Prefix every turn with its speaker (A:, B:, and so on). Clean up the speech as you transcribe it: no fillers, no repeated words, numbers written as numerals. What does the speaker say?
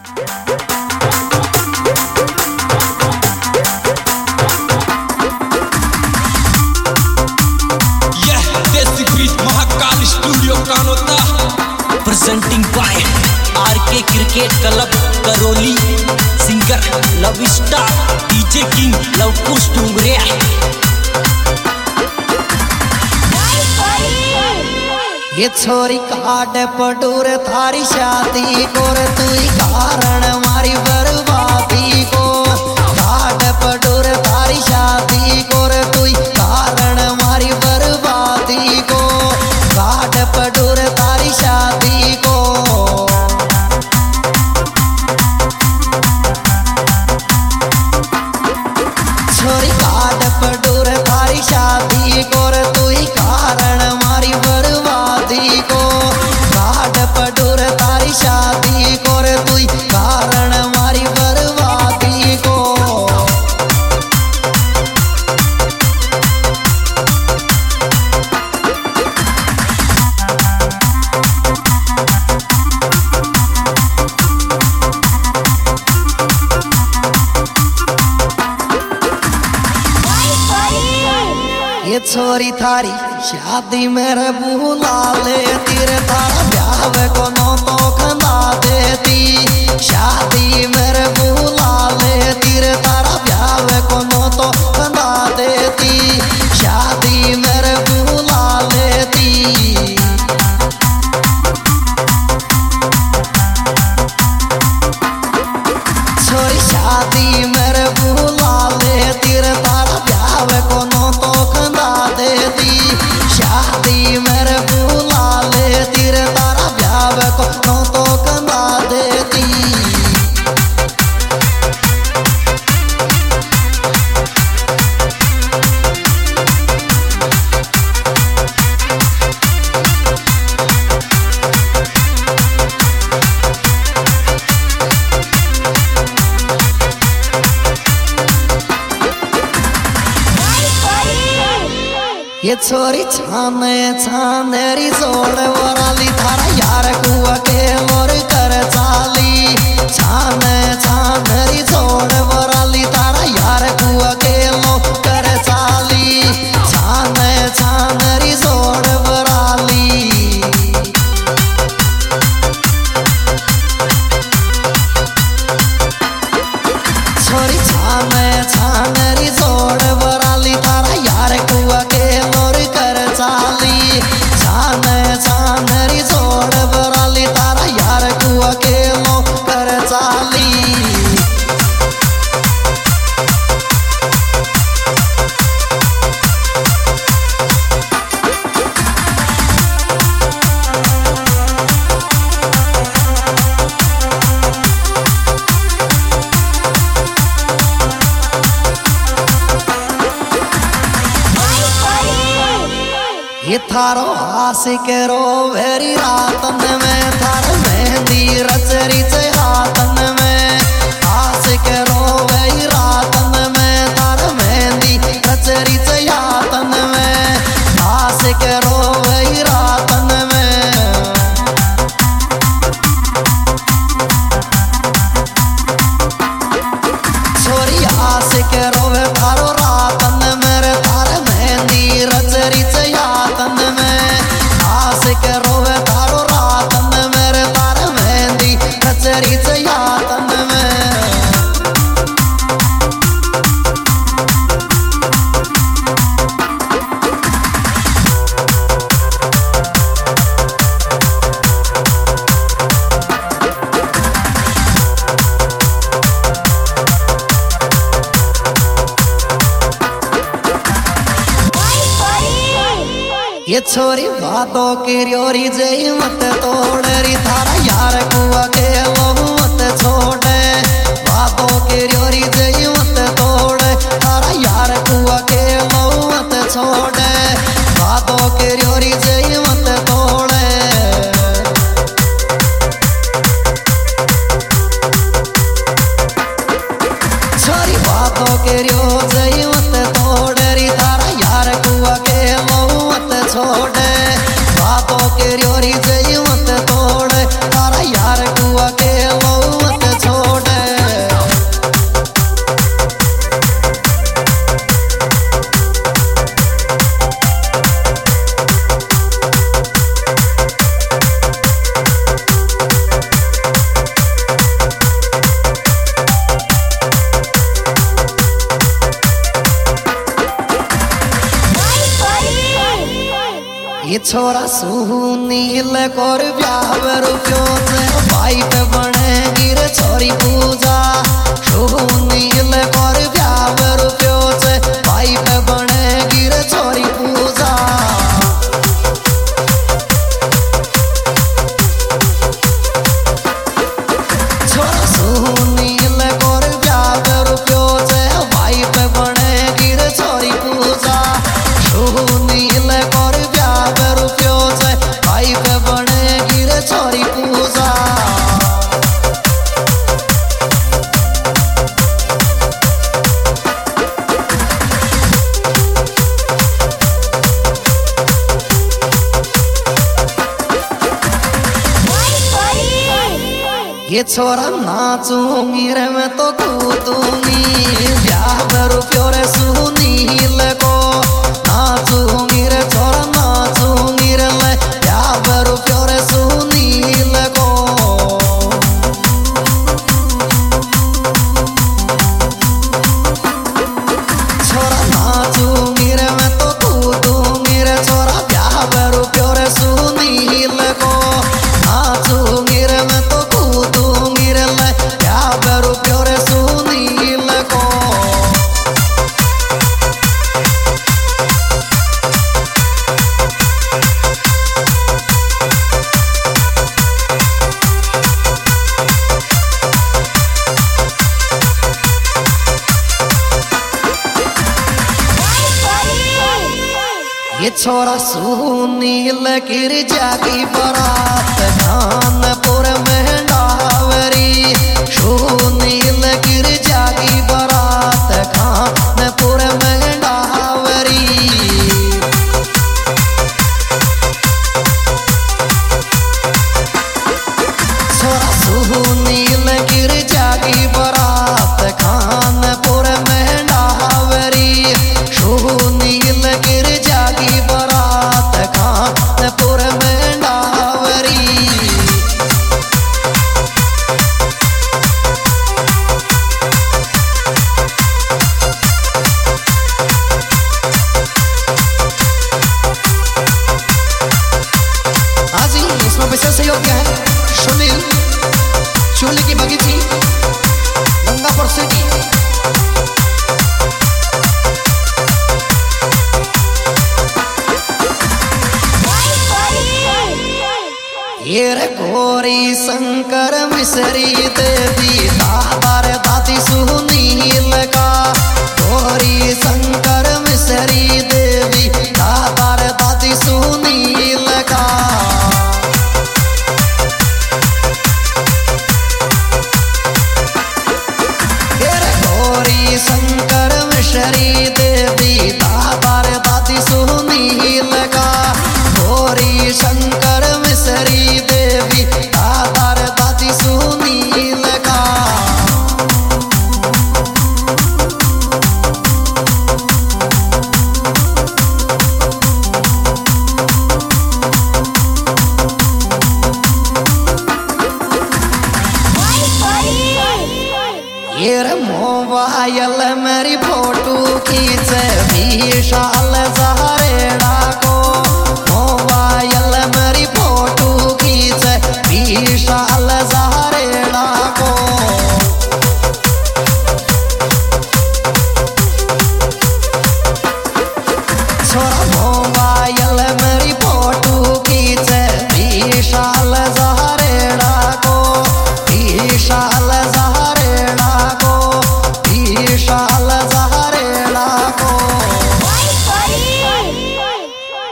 A: Presenting by RK cricket club Karauli, singer love star DJ king Lavkush Dungariya.
B: ये छोरी काट पटूर थारी शादी कोर तुई कारण मारी बर्बादी को। काट पटूर थारी शादी कोर तुई कारण मारी बर्बादी को। काट पटूर थारी शादी को। छोरी काट पटूर थारी शादी कोर तुई कारण मारी बर्बादी को। काट पटूर थारी शादी कोर तुई कारण मारी बर्बादी को। ये छोरी थारी शादी मेरे बुला ले तेरे थारा ब्याह को नो तो खंदा देती। शादी मेरे बुला ले तेरे तारा ब्याह को नो तो खंदा देती। शादी मेरे बुला लेती। छोरी शादी मेरे बुला ले तेरे तारा ब्याह को नो तो खंदा देती। शादी मेरे बुला ले तेरे तारा ब्याह को नो तो खंदा देती। ये छोरी छाने छानेरी जोड़ वराली थारा यार कुआ के मोर कर चाली। छाने छानेरी जोड़ वराली तारा यार कुआ के लो कर चाली। छाने छानेरी जोड़ वराली। छोरी छाने छानेरी जोड़ वराली तारा यार कुआ के चाली। छाने छानेरी जोड़ बराली तारा यार कुआ के लो कर चाली। ये थारो आशिक रो वेरी रातन में थार मेहंदी रचरी से हाथन में। आशिक रो वेरी रातन में थार मेहंदी रचरी से हाथन में। आशिक रो वेरी रातन में। छोरी आशिक रो वे थारो रातन मेरे थार मेहंदी रचरी से रोवे थारो रातन मेरे तार मेहंदी कचरी से यातन में। ये छोरी बातों की रियोरी जई मत तोड़री थारा यार कुआ के लो मत छोड़े। बातों की रियोरी जई मत तोड़े थारा यार कुआ के लो मत छोड़े। बातों की रियोरी जई मत तोड़े। छोरी बातों के रियो जई मत तोड़री थारा यार कुआ के लो छोड़े। बातों के रियोरी जई मत तोड़े थारा यार कुआ के छोरा सुनील कर ब्याह रुपयो से भाई पे बनेगी रे छोरी पूजा। सुनील कर ब्याह रुपयो से भाई पे बनेगी रे छोरी पूजा। छोरा सुनील कर ब्याह रुपयो से भाई पे बनेगी रे छोरी पूजा। सुनील कर ब्याह रुपयो से भाई पे बनेगी रे छोरी पूजा। ये छोरा नाचूंगी रे मैं तो कूदूंगी ब्याह रुपयो रे सुनील को। नाचूंगी रे छोरा नाचूंगी रे ले ब्याह रुपयो रे सुनील को। छोरा नाचूंगी रे मैं तो कूदूंगी रे छोरा ब्याह रुपयो रे सुनील को। नाचूंगी रे मैं तो कूदूंगी रे ले ब्याह रुपयो रे सुनील को। ये छोरा सुनील गिर जागी बरात खानपुर में डावरी। सुनील गिर जागी बरात खानपुर में डावरी। छोरा सुनील गिर जागी बरात खानपुर में डावरी। सुनील गिर जागी बरात खानपुर में डावरी। हाँ जी, इसमें विशेष सहयोग क्या है? सुनील चूली की बगीची गंगापुर सिटी। ये रे गोरी शंकर मिश्री देवी दादार दादी सुनील का। गोरी शंकर मिश्री देवी दादार दादी सुनील का। ये रे गोरी शंकर मिश्री देवी दादार दादी सुनील का। गोरी शंकर मिश्री देवी दादार दादी सुनील का। ये रे मोबाइल मेरी फोटो खींचे विशाल सहारेड़ा को।